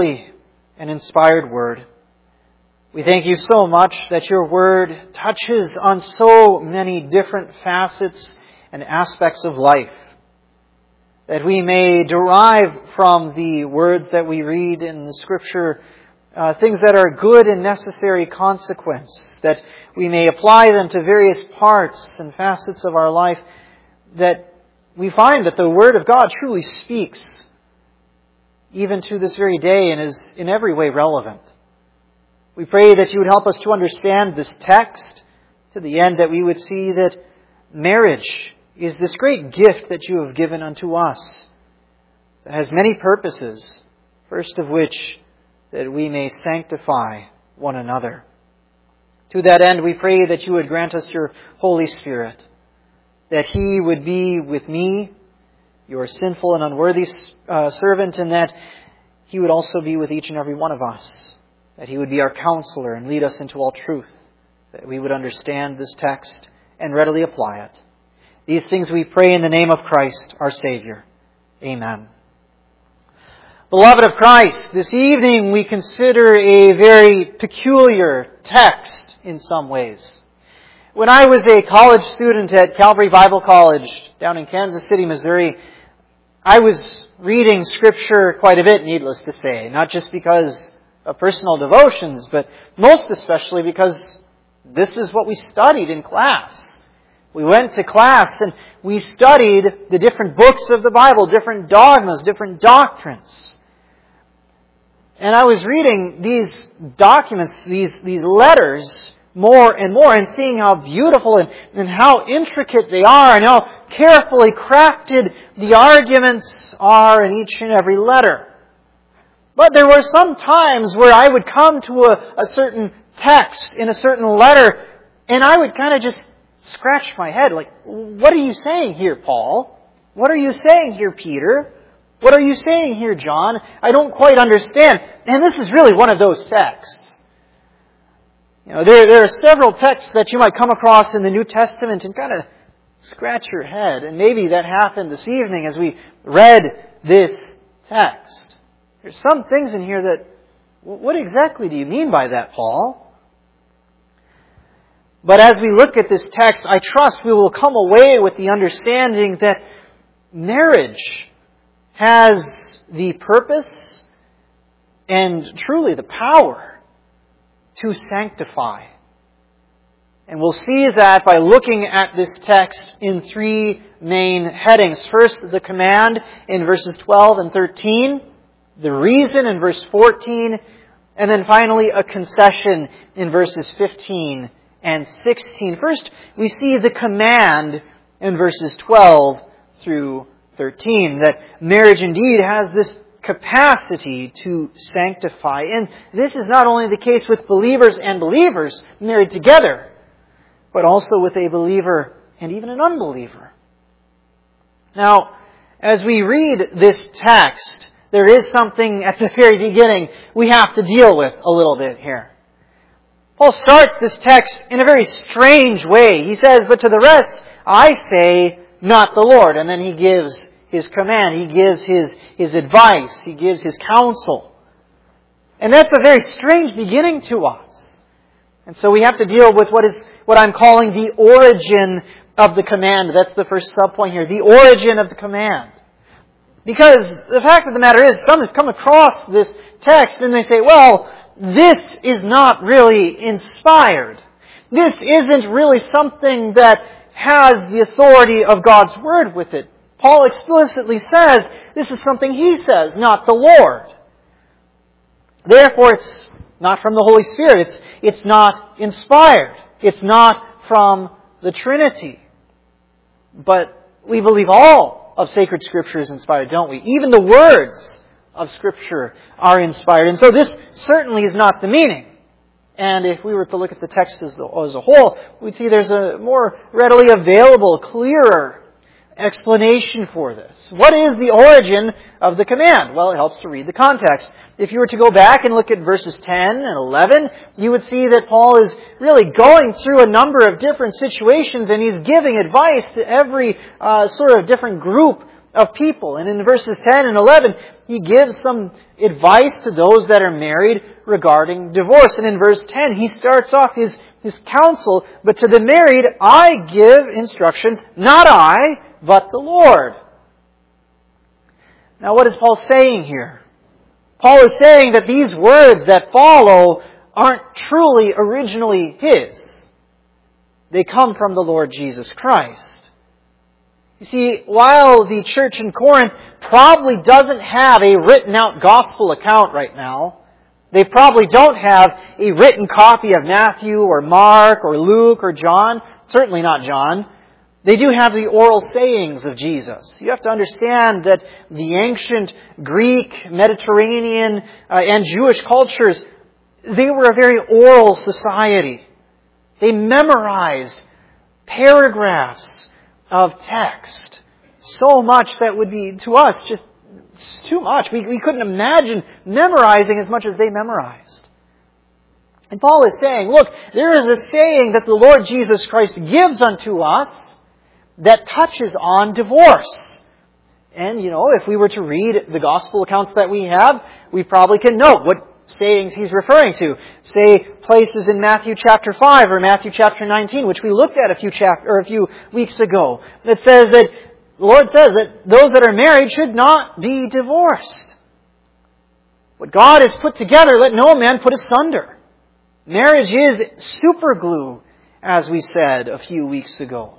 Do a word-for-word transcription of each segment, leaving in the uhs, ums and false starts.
an inspired word. We thank you so much that your word touches on so many different facets and aspects of life, that we may derive from the words that we read in the Scripture uh, things that are good and necessary consequence, that we may apply them to various parts and facets of our life, that we find that the Word of God truly speaks even to this very day and is in every way relevant. We pray that you would help us to understand this text to the end that we would see that marriage is this great gift that you have given unto us that has many purposes, first of which that we may sanctify one another. To that end, we pray that you would grant us your Holy Spirit, that He would be with me, your sinful and unworthy uh, servant, and that He would also be with each and every one of us, that He would be our counselor and lead us into all truth, that we would understand this text and readily apply it. These things we pray in the name of Christ, our Savior. Amen. Beloved of Christ, this evening we consider a very peculiar text in some ways. When I was a college student at Calvary Bible College down in Kansas City, Missouri, I was reading Scripture quite a bit, needless to say, not just because of personal devotions, but most especially because this is what we studied in class. We went to class and we studied the different books of the Bible, different dogmas, different doctrines. And I was reading these documents, these, these letters, more and more, and seeing how beautiful and, and how intricate they are, and how carefully crafted the arguments are in each and every letter. But there were some times where I would come to a, a certain text in a certain letter, and I would kind of just scratch my head, like, what are you saying here, Paul? What are you saying here, Peter? What are you saying here, John? I don't quite understand. And this is really one of those texts. You know, there, there are several texts that you might come across in the New Testament and kind of scratch your head. And maybe that happened this evening as we read this text. There's some things in here that, what exactly do you mean by that, Paul? But as we look at this text, I trust we will come away with the understanding that marriage has the purpose and truly the power to sanctify. And we'll see that by looking at this text in three main headings. First, the command in verses twelve and thirteen, the reason in verse fourteen, and then finally a concession in verses fifteen and sixteen. First, we see the command in verses twelve through thirteen, that marriage indeed has this capacity to sanctify. And this is not only the case with believers and believers married together, but also with a believer and even an unbeliever. Now, as we read this text, there is something at the very beginning we have to deal with a little bit here. Paul starts this text in a very strange way. He says, "But to the rest I say, not the Lord." And then he gives his command. He gives his, his advice. He gives his counsel. And that's a very strange beginning to us. And so we have to deal with what is what I'm calling the origin of the command. That's the first subpoint here. The origin of the command. Because the fact of the matter is, some have come across this text and they say, well, this is not really inspired. This isn't really something that has the authority of God's Word with it. Paul explicitly says this is something he says, not the Lord. Therefore, it's not from the Holy Spirit. It's, it's not inspired. It's not from the Trinity. But we believe all of sacred Scripture is inspired, don't we? Even the words of Scripture are inspired. And so this certainly is not the meaning. And if we were to look at the text as, the, as a whole, we'd see there's a more readily available, clearer explanation for this. What is the origin of the command? Well, it helps to read the context. If you were to go back and look at verses ten and eleven, you would see that Paul is really going through a number of different situations, and he's giving advice to every uh, sort of different group of people. And in verses ten and eleven, he gives some advice to those that are married regarding divorce. And in verse ten, he starts off his, his counsel, but to the married, I give instructions, not I, but the Lord. Now what is Paul saying here? Paul is saying that these words that follow aren't truly originally his. They come from the Lord Jesus Christ. You see, while the church in Corinth probably doesn't have a written out gospel account right now, they probably don't have a written copy of Matthew or Mark or Luke or John, certainly not John. They do have the oral sayings of Jesus. You have to understand that the ancient Greek, Mediterranean, uh, and Jewish cultures, they were a very oral society. They memorized paragraphs of text. So much that would be, to us, just too much. We, we couldn't imagine memorizing as much as they memorized. And Paul is saying, look, there is a saying that the Lord Jesus Christ gives unto us that touches on divorce. And, you know, if we were to read the gospel accounts that we have, we probably can note what sayings he's referring to. Say, places in Matthew chapter five or Matthew chapter nineteen, which we looked at a few chap- or a few weeks ago, that says that the Lord says that those that are married should not be divorced. What God has put together, let no man put asunder. Marriage is superglue, as we said a few weeks ago.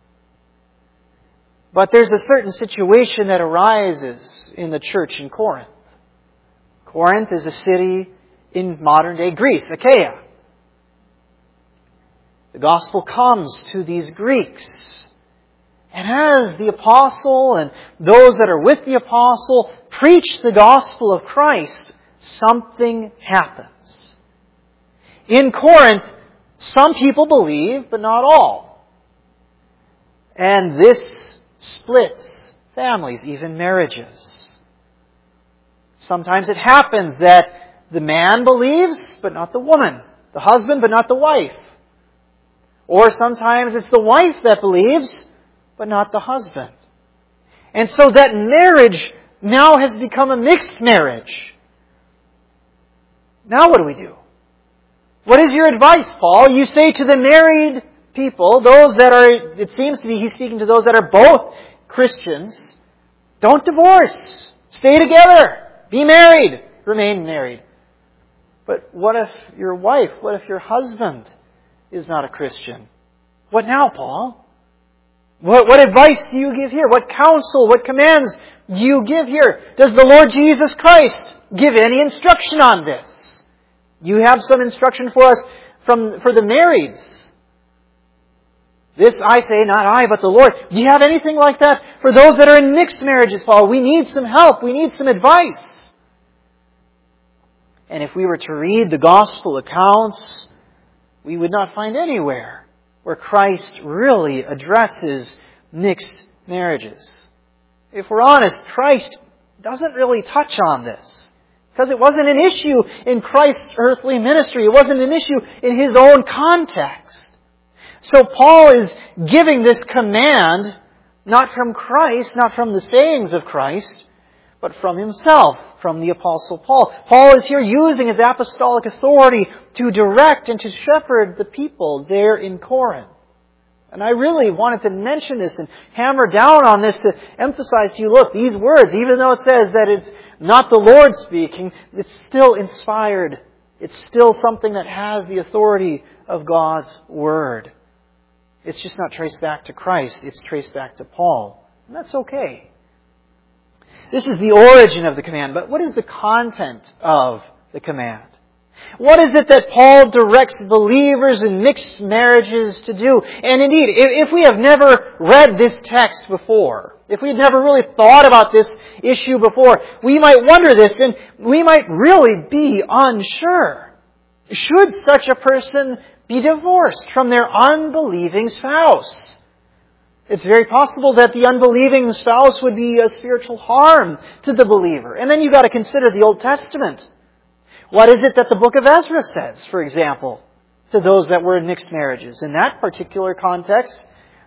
But there's a certain situation that arises in the church in Corinth. Corinth is a city in modern-day Greece, Achaia. The gospel comes to these Greeks. And as the apostle and those that are with the apostle preach the gospel of Christ, something happens. In Corinth, some people believe, but not all. And this splits families, even marriages. Sometimes it happens that the man believes, but not the woman. The husband, but not the wife. Or sometimes it's the wife that believes, but not the husband. And so that marriage now has become a mixed marriage. Now what do we do? What is your advice, Paul? You say to the married people, those that are, it seems to be he's speaking to those that are both Christians, don't divorce. Stay together. Be married. Remain married. But what if your wife, what if your husband is not a Christian? What now, Paul? What, what advice do you give here? What counsel, what commands do you give here? Does the Lord Jesus Christ give any instruction on this? You have some instruction for us from for the marrieds. This I say, not I, but the Lord. Do you have anything like that for those that are in mixed marriages, Paul? We need some help. We need some advice. And if we were to read the gospel accounts, we would not find anywhere where Christ really addresses mixed marriages. If we're honest, Christ doesn't really touch on this. Because it wasn't an issue in Christ's earthly ministry. It wasn't an issue in His own context. So Paul is giving this command not from Christ, not from the sayings of Christ, but from himself, from the Apostle Paul. Paul is here using his apostolic authority to direct and to shepherd the people there in Corinth. And I really wanted to mention this and hammer down on this to emphasize to you, look, these words, even though it says that it's not the Lord speaking, it's still inspired. It's still something that has the authority of God's Word. It's just not traced back to Christ. It's traced back to Paul. And that's okay. This is the origin of the command, but what is the content of the command? What is it that Paul directs believers in mixed marriages to do? And indeed, if we have never read this text before, if we've never really thought about this issue before, we might wonder this and we might really be unsure. Should such a person be divorced from their unbelieving spouse? It's very possible that the unbelieving spouse would be a spiritual harm to the believer. And then you've got to consider the Old Testament. What is it that the book of Ezra says, for example, to those that were in mixed marriages? In that particular context,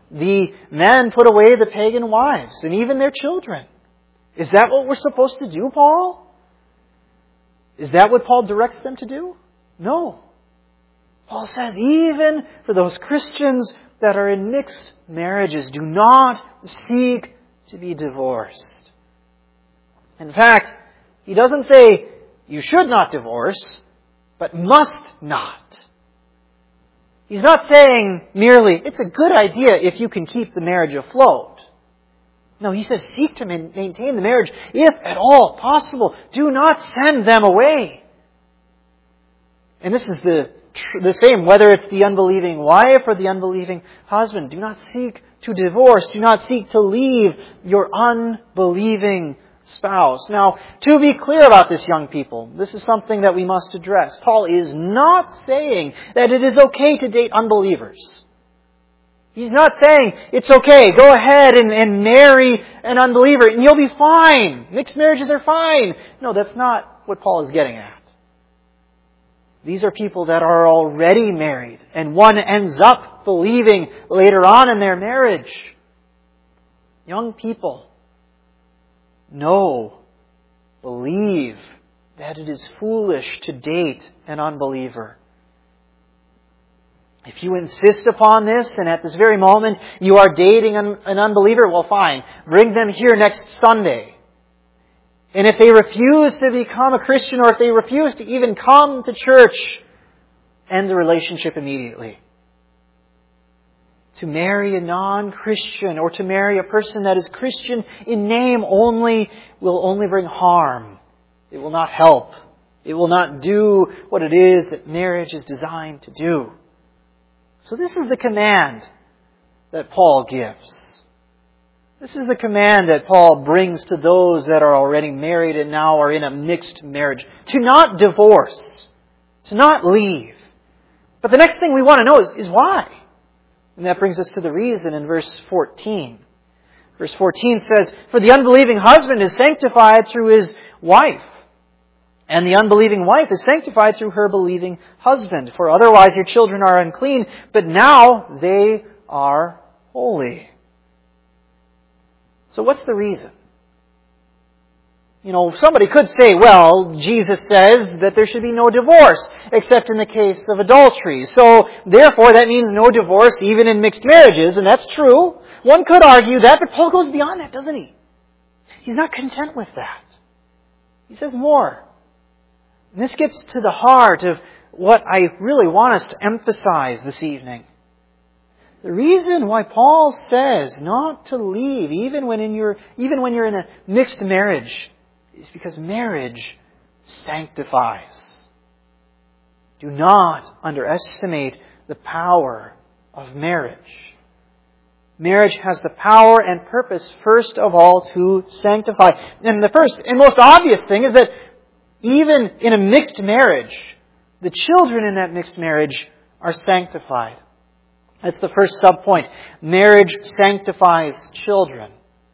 the men put away the pagan wives and even their children. Is that what we're supposed to do, Paul? Is that what Paul directs them to do? No. Paul says, even for those Christians that are in mixed marriages, do not seek to be divorced. In fact, he doesn't say you should not divorce, but must not. He's not saying merely, it's a good idea if you can keep the marriage afloat. No, he says seek to maintain the marriage if at all possible. Do not send them away. And this is the, the same whether it's the unbelieving wife or the unbelieving husband. Do not seek to divorce. Do not seek to leave your unbelieving spouse. Now, to be clear about this, young people, this is something that we must address. Paul is not saying that it is okay to date unbelievers. He's not saying it's okay, go ahead and, and marry an unbeliever and you'll be fine. Mixed marriages are fine. No, that's not what Paul is getting at. These are people that are already married and one ends up believing later on in their marriage. Young people, know, believe that it is foolish to date an unbeliever. If you insist upon this and at this very moment you are dating an, an unbeliever, well fine, bring them here next Sunday. And if they refuse to become a Christian or if they refuse to even come to church, end the relationship immediately. To marry a non-Christian or to marry a person that is Christian in name only will only bring harm. It will not help. It will not do what it is that marriage is designed to do. So this is the command that Paul gives. This is the command that Paul brings to those that are already married and now are in a mixed marriage. To not divorce. To not leave. But the next thing we want to know is, is why? And that brings us to the reason in verse fourteen. Verse fourteen says, "For the unbelieving husband is sanctified through his wife, and the unbelieving wife is sanctified through her believing husband. For otherwise your children are unclean, but now they are holy." So what's the reason? You know, somebody could say, well, Jesus says that there should be no divorce except in the case of adultery. So, therefore, that means no divorce even in mixed marriages, and that's true. One could argue that, but Paul goes beyond that, doesn't he? He's not content with that. He says more. And this gets to the heart of what I really want us to emphasize this evening. The reason why Paul says not to leave even when in your even when you're in a mixed marriage is because marriage sanctifies. Do not underestimate the power of marriage. Marriage has the power and purpose, first of all, to sanctify. And the first and most obvious thing is that even in a mixed marriage, the children in that mixed marriage are sanctified. That's the first subpoint. Marriage sanctifies children.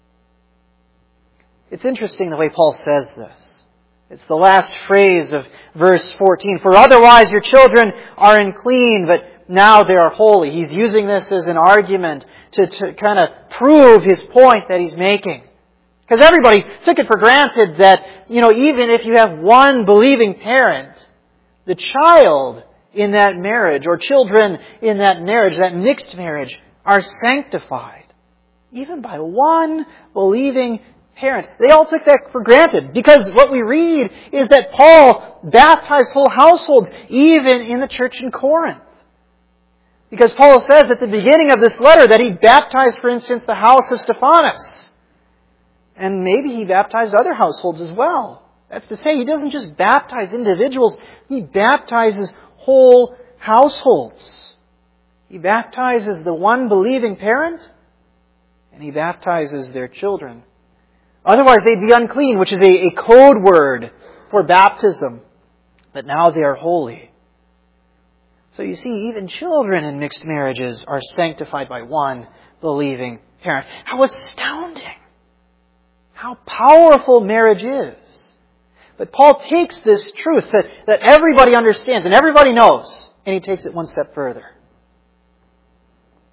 It's interesting the way Paul says this. It's the last phrase of verse fourteen. "For otherwise your children are unclean, but now they are holy." He's using this as an argument to, to kind of prove his point that he's making. Because everybody took it for granted that, you know, even if you have one believing parent, the child in that marriage, or children in that marriage, that mixed marriage, are sanctified. Even by one believing parent. They all took that for granted. Because what we read is that Paul baptized whole households, even in the church in Corinth. Because Paul says at the beginning of this letter that he baptized, for instance, the house of Stephanas. And maybe he baptized other households as well. That's to say, he doesn't just baptize individuals, he baptizes whole households. He baptizes the one believing parent, and he baptizes their children. Otherwise they'd be unclean, which is a, a code word for baptism. But now they are holy. So you see, even children in mixed marriages are sanctified by one believing parent. How astounding! How powerful marriage is. But Paul takes this truth that, that everybody understands and everybody knows, and he takes it one step further.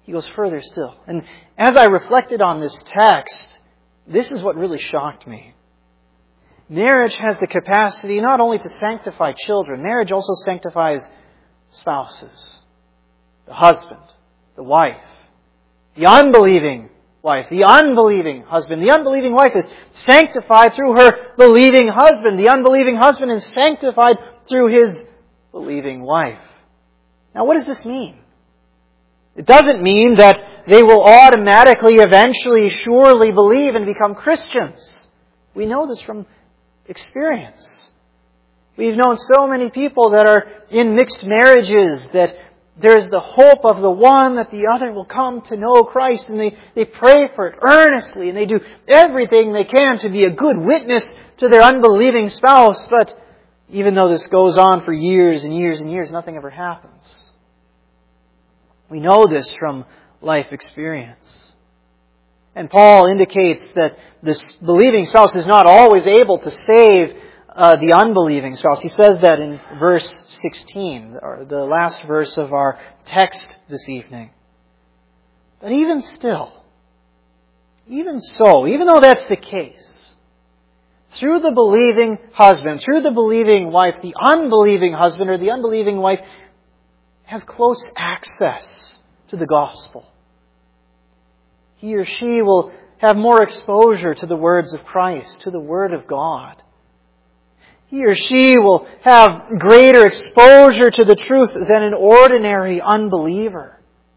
he goes further still. And as I reflected on this text, this is what really shocked me. Marriage has the capacity not only to sanctify children, marriage also sanctifies spouses. The husband, the wife, the unbelieving wife, the unbelieving husband. The unbelieving wife is sanctified through her believing husband. The unbelieving husband is sanctified through his believing wife. Now, what does this mean? It doesn't mean that they will automatically, eventually, surely believe and become Christians. We know this from experience. We've known so many people that are in mixed marriages that there's the hope of the one that the other will come to know Christ, and they, they pray for it earnestly, and they do everything they can to be a good witness to their unbelieving spouse. But even though this goes on for years and years and years, nothing ever happens. We know this from life experience. And Paul indicates that this believing spouse is not always able to save uh, the unbelieving spouse. He says that in verse sixteen, or the last verse of our text this evening. But even still, even so, even though that's the case, through the believing husband, through the believing wife, the unbelieving husband or the unbelieving wife has close access to the gospel. He or she will have more exposure to the words of Christ, to the Word of God. He or she will have greater exposure to the truth than an ordinary unbeliever.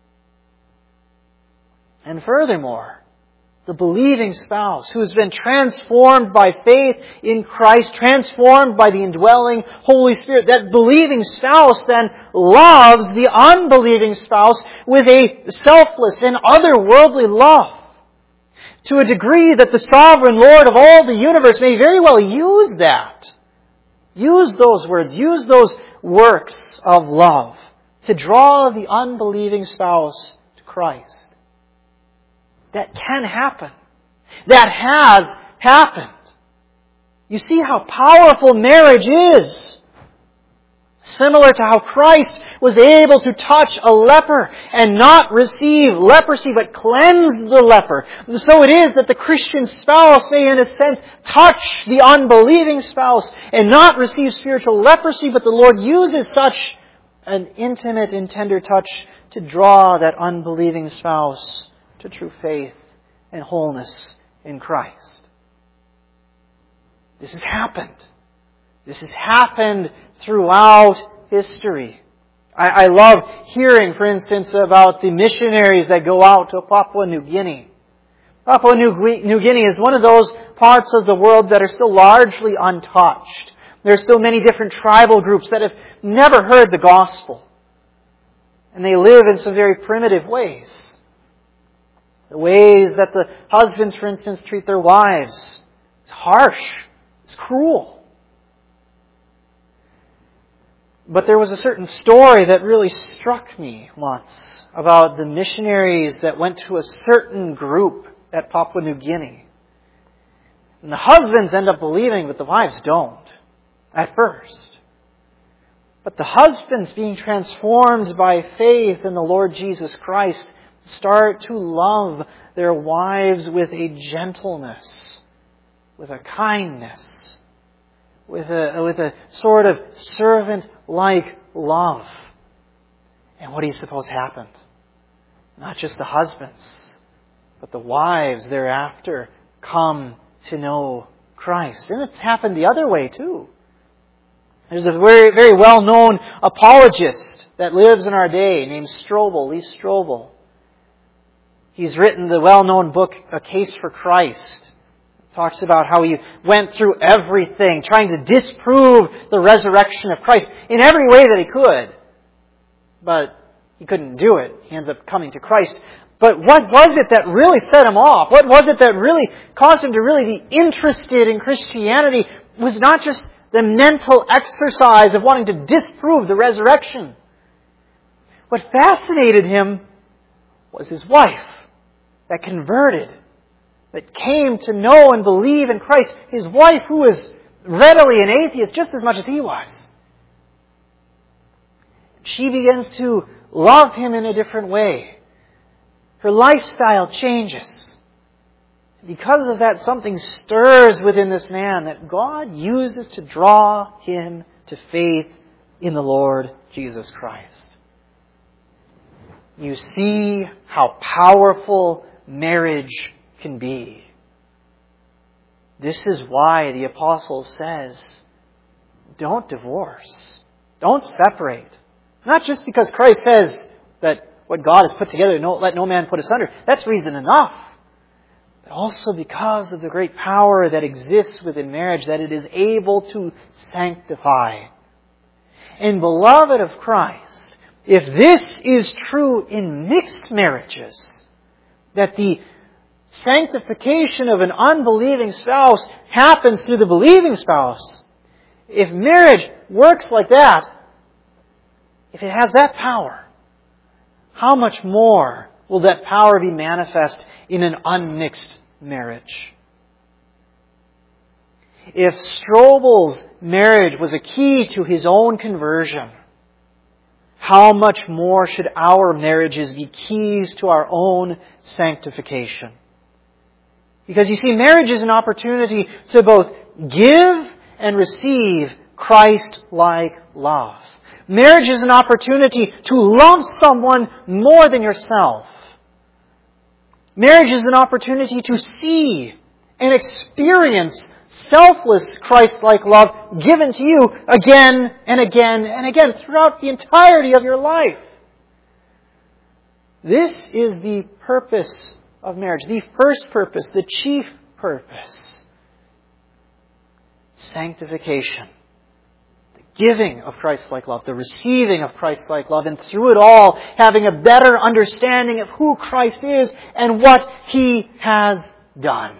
And furthermore, the believing spouse who has been transformed by faith in Christ, transformed by the indwelling Holy Spirit, that believing spouse then loves the unbelieving spouse with a selfless and otherworldly love, to a degree that the sovereign Lord of all the universe may very well use that. Use those words, use those works of love to draw the unbelieving spouse to Christ. That can happen. That has happened. You see how powerful marriage is. Similar to how Christ was able to touch a leper and not receive leprosy, but cleanse the leper. So it is that the Christian spouse may, in a sense, touch the unbelieving spouse and not receive spiritual leprosy, but the Lord uses such an intimate and tender touch to draw that unbelieving spouse to true faith and wholeness in Christ. This has happened. This has happened throughout history. I, I love hearing, for instance, about the missionaries that go out to Papua New Guinea. Papua New, New Guinea is one of those parts of the world that are still largely untouched. There are still many different tribal groups that have never heard the gospel. And they live in some very primitive ways. The ways that the husbands, for instance, treat their wives. It's harsh. It's cruel. But there was a certain story that really struck me once about the missionaries that went to a certain group at Papua New Guinea. And the husbands end up believing, but the wives don't at first. But the husbands, being transformed by faith in the Lord Jesus Christ, start to love their wives with a gentleness, with a kindness, with a, with a sort of servant-like love. And what do you suppose happened? Not just the husbands, but the wives thereafter come to know Christ. And it's happened the other way too. There's a very, very well-known apologist that lives in our day named Strobel, Lee Strobel. He's written the well-known book, A Case for Christ. It talks about how he went through everything, trying to disprove the resurrection of Christ in every way that he could. But he couldn't do it. He ends up coming to Christ. But what was it that really set him off? What was it that really caused him to really be interested in Christianity? It was not just the mental exercise of wanting to disprove the resurrection. What fascinated him was his wife that converted, that came to know and believe in Christ. His wife, who was readily an atheist just as much as he was. She begins to love him in a different way. Her lifestyle changes. Because of that, something stirs within this man that God uses to draw him to faith in the Lord Jesus Christ. You see how powerful marriage can be. This is why the apostle says, don't divorce. Don't separate. Not just because Christ says that what God has put together, no, let no man put asunder. That's reason enough. But also because of the great power that exists within marriage, that it is able to sanctify. And beloved of Christ, if this is true in mixed marriages, that the sanctification of an unbelieving spouse happens through the believing spouse, if marriage works like that, if it has that power, how much more will that power be manifest in an unmixed marriage? If Strobel's marriage was a key to his own conversion, how much more should our marriages be keys to our own sanctification? Because you see, marriage is an opportunity to both give and receive Christ-like love. Marriage is an opportunity to love someone more than yourself. Marriage is an opportunity to see and experience selfless Christ-like love given to you again and again and again throughout the entirety of your life. This is the purpose of marriage, the first purpose, the chief purpose. Sanctification. Giving of Christ-like love, the receiving of Christ-like love, and through it all, having a better understanding of who Christ is and what He has done.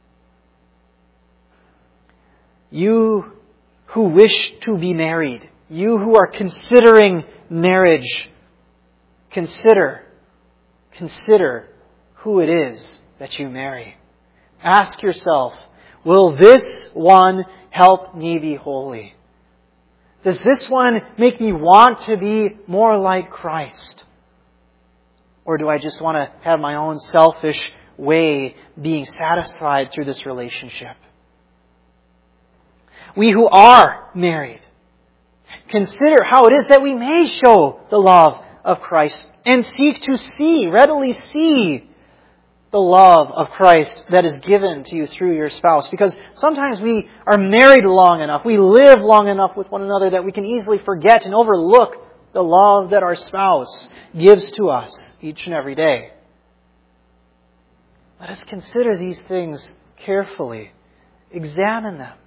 You who wish to be married, you who are considering marriage, consider, consider who it is that you marry. Ask yourself, will this one help me be holy? Does this one make me want to be more like Christ? Or do I just want to have my own selfish way being satisfied through this relationship? We who are married, consider how it is that we may show the love of Christ and seek to see, readily see the love of Christ that is given to you through your spouse. Because sometimes we are married long enough, we live long enough with one another that we can easily forget and overlook the love that our spouse gives to us each and every day. Let us consider these things carefully. Examine them.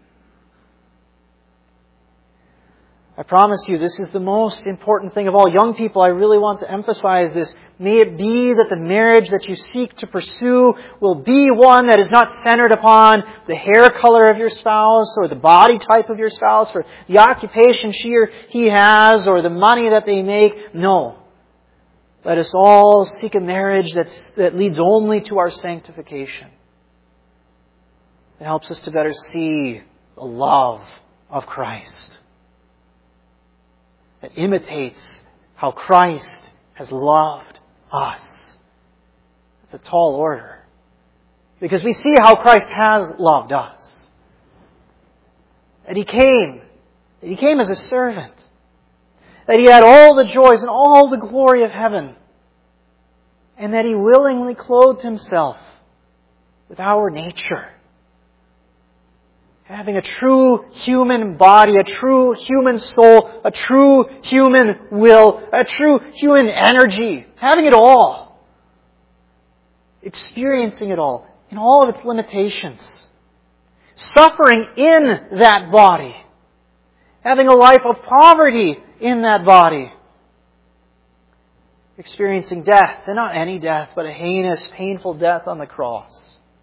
I promise you, this is the most important thing of all. Young people, I really want to emphasize this. May it be that the marriage that you seek to pursue will be one that is not centered upon the hair color of your spouse or the body type of your spouse or the occupation she or he has or the money that they make. No. Let us all seek a marriage that's, that leads only to our sanctification. It helps us to better see the love of Christ. That imitates how Christ has loved us. It's a tall order. Because we see how Christ has loved us. That He came. That He came as a servant. That He had all the joys and all the glory of heaven. And that He willingly clothed Himself with our nature. Having a true human body, a true human soul, a true human will, a true human energy. Having it all. Experiencing it all in all of its limitations. Suffering in that body. Having a life of poverty in that body. Experiencing death, and not any death, but a heinous, painful death on the cross.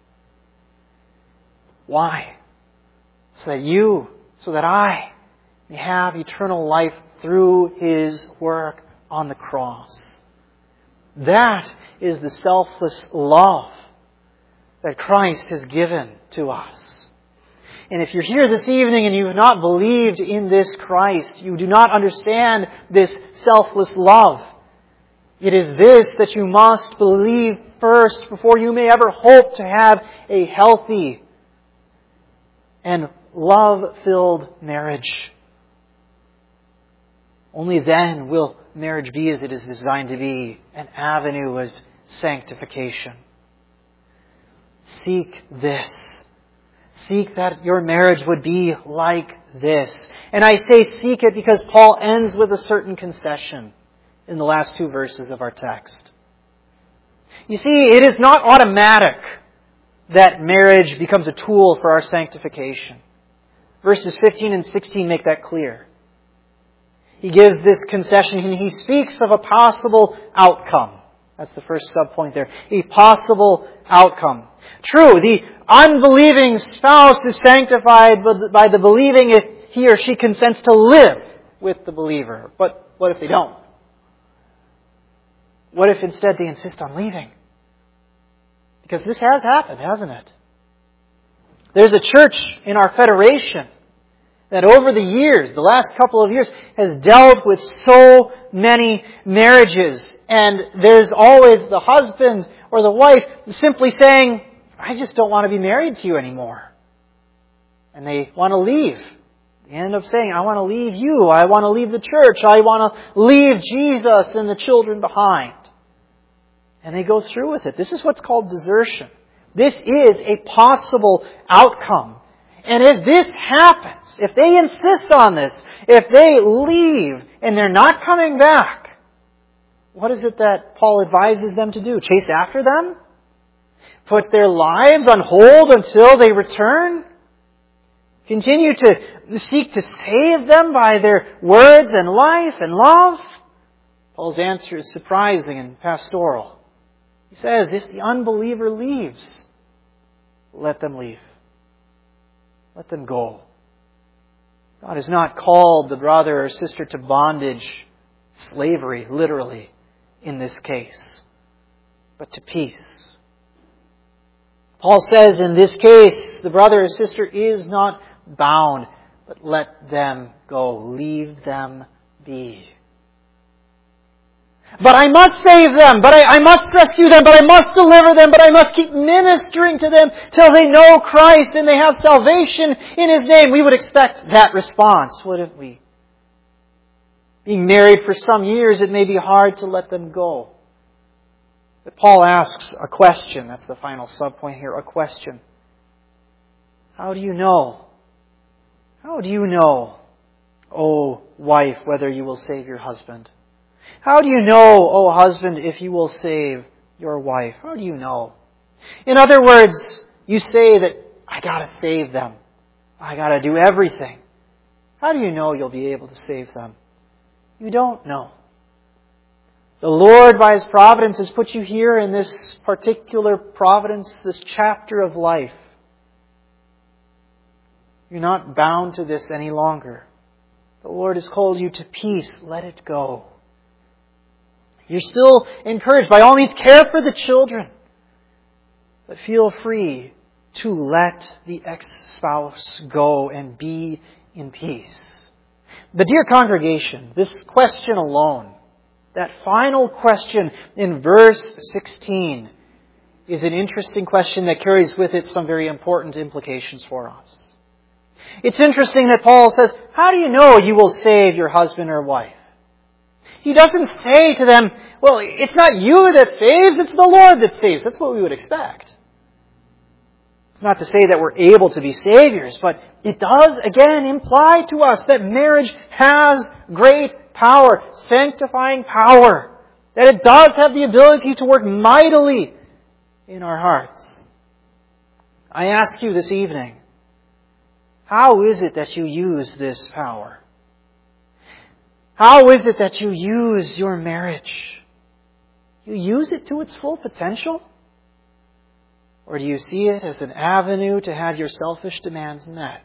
Why? So that you, so that I may have eternal life through His work on the cross. That is the selfless love that Christ has given to us. And if you're here this evening and you have not believed in this Christ, you do not understand this selfless love, It is this that you must believe first before you may ever hope to have a healthy and love-filled marriage. Only then will marriage be as it is designed to be, an avenue of sanctification. Seek this. Seek that your marriage would be like this. And I say seek it because Paul ends with a certain concession in the last two verses of our text. You see, it is not automatic that marriage becomes a tool for our sanctification. Verses fifteen and sixteen make that clear. He gives this concession and he speaks of a possible outcome. That's the first subpoint there. A possible outcome. True, the unbelieving spouse is sanctified by the believing if he or she consents to live with the believer. But what if they don't? What if instead they insist on leaving? Because this has happened, hasn't it? There's a church in our federation that over the years, the last couple of years, has dealt with so many marriages. And there's always the husband or the wife simply saying, I just don't want to be married to you anymore. And they want to leave. They end up saying, I want to leave you. I want to leave the church. I want to leave Jesus and the children behind. And they go through with it. This is what's called desertion. This is a possible outcome. And if this happens, if they insist on this, if they leave and they're not coming back, what is it that Paul advises them to do? Chase after them? Put their lives on hold until they return? Continue to seek to save them by their words and life and love? Paul's answer is surprising and pastoral. He says, if the unbeliever leaves, let them leave. Let them go. God has not called the brother or sister to bondage, slavery, literally, in this case, but to peace. Paul says in this case, the brother or sister is not bound, but let them go. Leave them be. But I must save them, but I, I must rescue them, but I must deliver them, but I must keep ministering to them till they know Christ and they have salvation in His name. We would expect that response, wouldn't we? Being married for some years, it may be hard to let them go. But Paul asks a question. That's the final subpoint here, a question. How do you know? How do you know, O wife, whether you will save your husband? How do you know, O husband, if you will save your wife? How do you know? In other words, you say that, I gotta save them. I gotta do everything. How do you know you'll be able to save them? You don't know. The Lord, by His providence, has put you here in this particular providence, this chapter of life. You're not bound to this any longer. The Lord has called you to peace. Let it go. You're still encouraged. By all means, care for the children. But feel free to let the ex-spouse go and be in peace. But dear congregation, this question alone, that final question in verse sixteen, is an interesting question that carries with it some very important implications for us. It's interesting that Paul says, how do you know you will save your husband or wife? He doesn't say to them, well, it's not you that saves, it's the Lord that saves. That's what we would expect. It's not to say that we're able to be saviors, but it does, again, imply to us that marriage has great power, sanctifying power, that it does have the ability to work mightily in our hearts. I ask you this evening, how is it that you use this power? How is it that you use your marriage? You use it to its full potential? Or do you see it as an avenue to have your selfish demands met?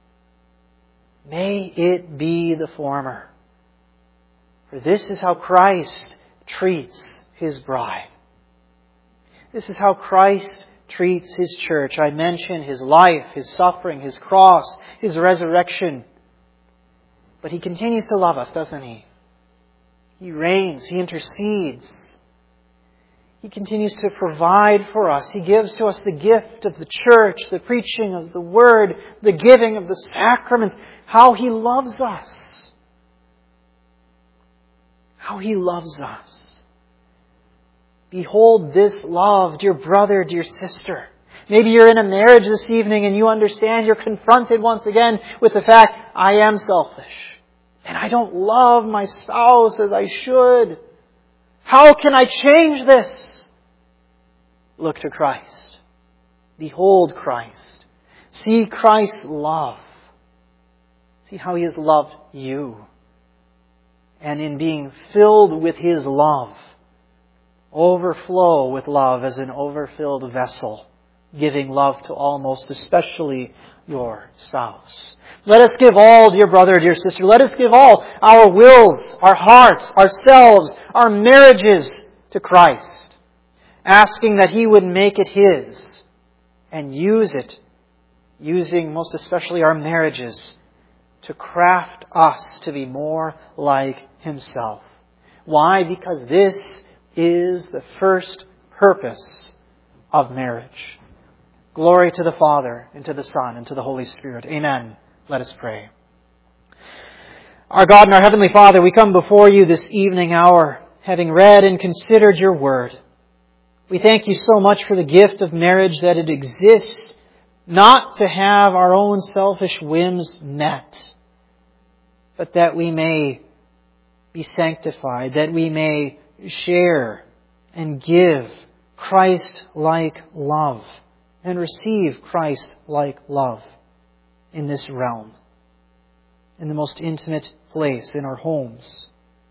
May it be the former. For this is how Christ treats His bride. This is how Christ treats His church. I mentioned His life, His suffering, His cross, His resurrection. But He continues to love us, doesn't He? He reigns. He intercedes. He continues to provide for us. He gives to us the gift of the church, the preaching of the Word, the giving of the sacraments. How He loves us. How He loves us. Behold this love, dear brother, dear sister. Maybe you're in a marriage this evening and you understand, you're confronted once again with the fact, I am selfish. And I don't love my spouse as I should. How can I change this? Look to Christ. Behold Christ. See Christ's love. See how He has loved you. And in being filled with His love, overflow with love as an overfilled vessel, giving love to all, most especially your spouse. Let us give all, dear brother, dear sister, let us give all our wills, our hearts, ourselves, our marriages to Christ, asking that He would make it His and use it, using most especially our marriages, to craft us to be more like Himself. Why? Because this is the first purpose of marriage. Glory to the Father, and to the Son, and to the Holy Spirit. Amen. Let us pray. Our God and our Heavenly Father, we come before You this evening hour, having read and considered Your Word. We thank You so much for the gift of marriage, that it exists not to have our own selfish whims met, but that we may be sanctified, that we may share and give Christ-like love and receive Christ-like love in this realm, in the most intimate place, in our homes.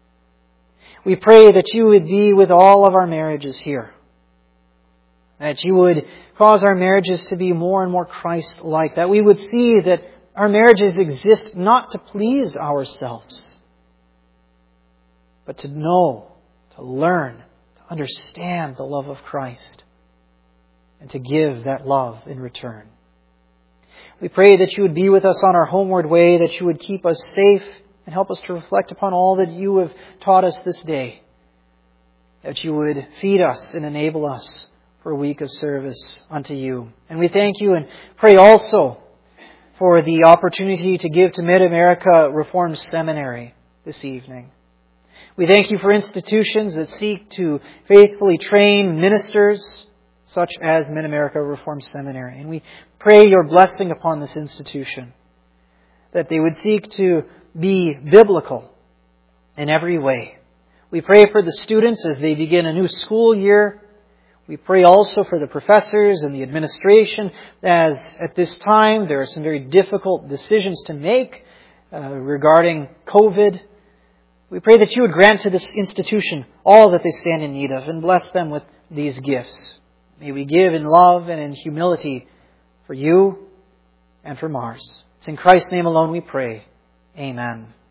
We pray that You would be with all of our marriages here, that You would cause our marriages to be more and more Christ-like, that we would see that our marriages exist not to please ourselves, but to know, to learn, to understand the love of Christ, and to give that love in return. We pray that You would be with us on our homeward way, that You would keep us safe and help us to reflect upon all that You have taught us this day, that You would feed us and enable us for a week of service unto You. And we thank You and pray also for the opportunity to give to Mid-America Reformed Seminary this evening. We thank You for institutions that seek to faithfully train ministers, such as Mid-America Reformed Seminary. And we pray Your blessing upon this institution, that they would seek to be biblical in every way. We pray for the students as they begin a new school year. We pray also for the professors and the administration, as at this time there are some very difficult decisions to make uh, regarding COVID. We pray that You would grant to this institution all that they stand in need of and bless them with these gifts. May we give in love and in humility for You and for Mars. It's in Christ's name alone we pray. Amen.